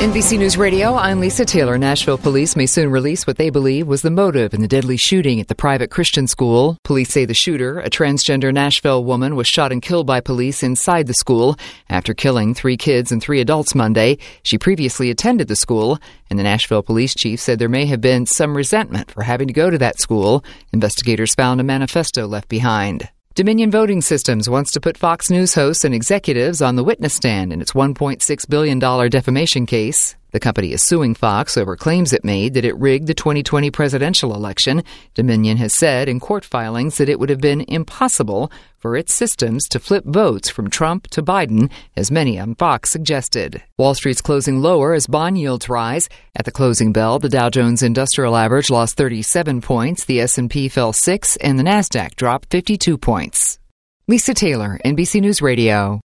NBC News Radio, I'm Lisa Taylor. Nashville police may soon release what they believe was the motive in the deadly shooting at the private Christian school. Police say the shooter, a transgender Nashville woman, was shot and killed by police inside the school after killing 3 kids and 3 adults Monday. She previously attended the school, and the Nashville police chief said there may have been some resentment for having to go to that school. Investigators found a manifesto left behind. Dominion Voting Systems wants to put Fox News hosts and executives on the witness stand in its $1.6 billion defamation case. The company is suing Fox over claims it made that it rigged the 2020 presidential election. Dominion has said in court filings that it would have been impossible for its systems to flip votes from Trump to Biden, as many on Fox suggested. Wall Street's closing lower as bond yields rise. At the closing bell, the Dow Jones Industrial Average lost 37 points, the S&P fell 6, and the Nasdaq dropped 52 points. Lisa Taylor, NBC News Radio.